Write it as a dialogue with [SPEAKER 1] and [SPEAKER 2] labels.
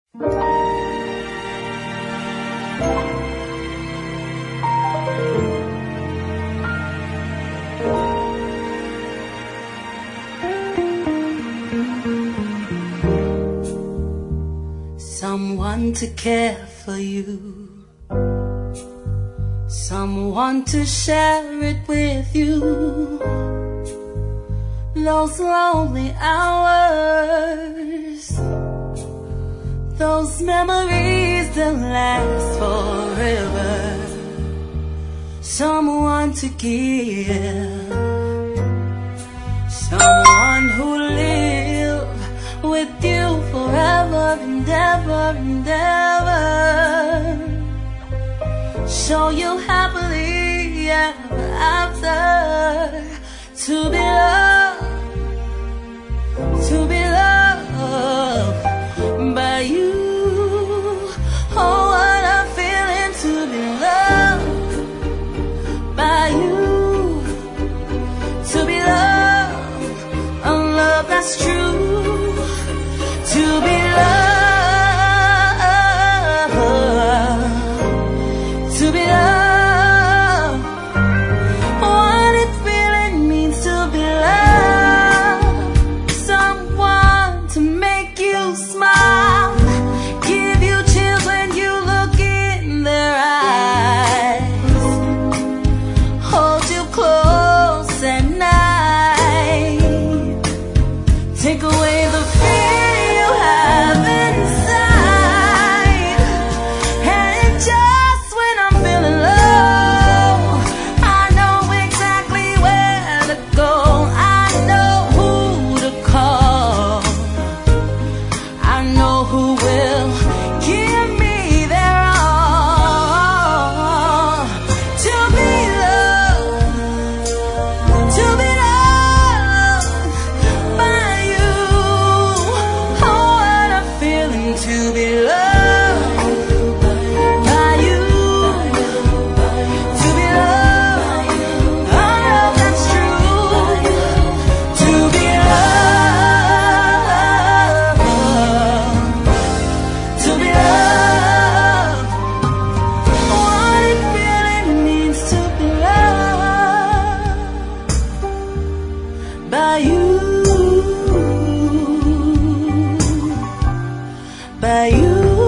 [SPEAKER 1] Someone to care for you, someone to share it with you. Those lonely hours, those memories that last forever. Someone to give, someone who live with you forever and ever and ever. Show you happily ever after. To be loved, to be loved by you. Oh, what a feeling to be loved by you. To be loved, a love that's true. To be loved, to be loved. What it really means to be loved. Someone to make you smile, give you chills when you look in their eyes, hold you close at night, take away the fear you have inside. And just when I'm feeling low, I know exactly where to go. I know who to call. I know who will give me their all. To be loved, to be loved by you. Oh, what a feeling to be loved by you. To be loved, a love that's true. To be loved, to be loved. What it really means to be loved by you, by you.